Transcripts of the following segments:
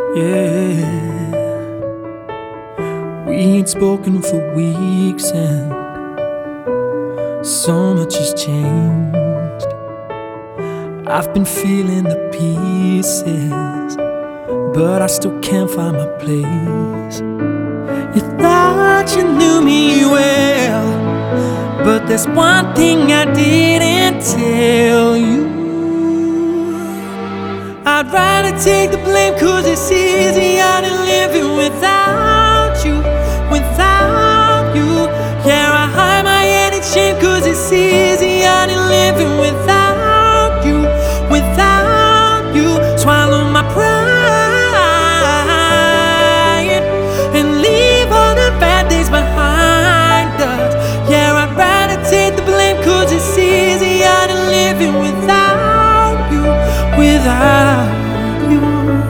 Yeah, we ain't spoken for weeks and so much has changed. I've been feeling the pieces, but I still can't find my place. You thought you knew me well, but there's one thing I didn't tell you. I'd rather take the blame, 'cause it's easier than living without you, without you. Yeah, I hide my head in shame, 'cause it's easier than living without you, without you. Swallow my pride and leave all the bad days behind us. Yeah, I'd rather take the blame, 'cause it's easier than living without you, without you.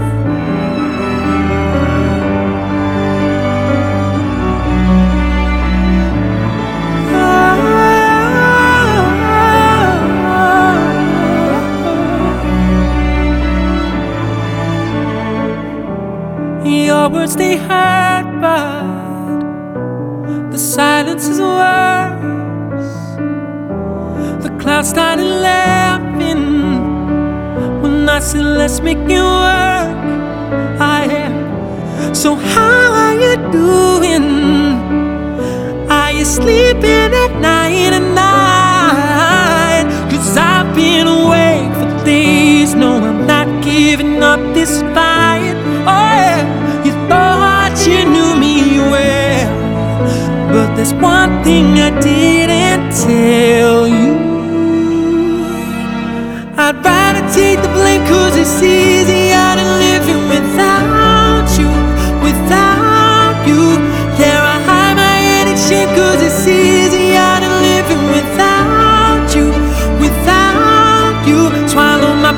Your words, they hurt, but the silence is worse. The clouds started laughing when I said let's make it work. I am. So how are you doing? Are you sleeping at night and night? 'Cause I've been awake for days. No, I'm not giving up this fight. Oh yeah, you thought you knew me well, but there's one thing I didn't tell you. I'd rather take the blame, 'cause it's easier than living without you, without you. Yeah, I hide my head in shame, 'cause it's easier than living without you, without you. Swallow my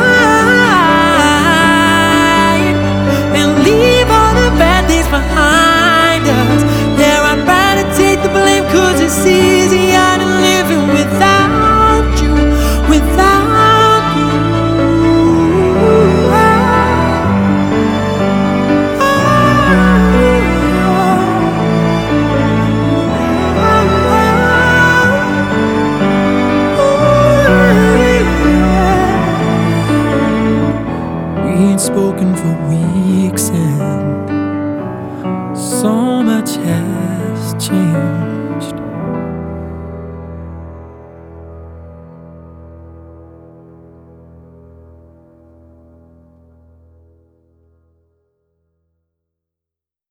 pride and leave all the bad days behind us. Yeah, I'd rather take the blame, 'cause it's easier than living without you, without you. We ain't spoken for weeks.